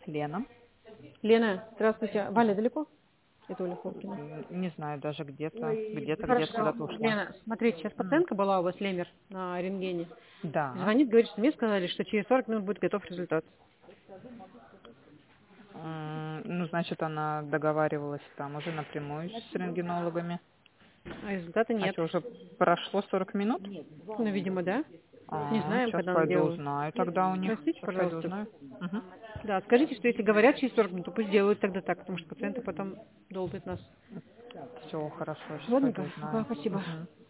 Лена. Лена, здравствуйте. Валя далеко? Это Оля Холкина. Не знаю, даже где-то Хорошо. куда-то ушла. Лена, смотрите, сейчас пациентка была у вас, Лемер, на рентгене. Да. Звонит, говорит, что мне сказали, что через 40 минут будет готов результат. Ну, значит, она договаривалась там уже напрямую с рентгенологами. А результата А нет. что, уже прошло 40 минут? Ну, видимо, да. Не знаем, Сейчас когда она пойду делала. узнаю тогда у них. Спросите, Сейчас пойду пожалуйста. узнаю. Мгм. Да, скажите, что если говорят через 40 минут, то пусть делают тогда так, потому что пациенты потом долбят нас. Все, хорошо, сейчас пойду Ладненько, узнаю. спасибо. Мгм.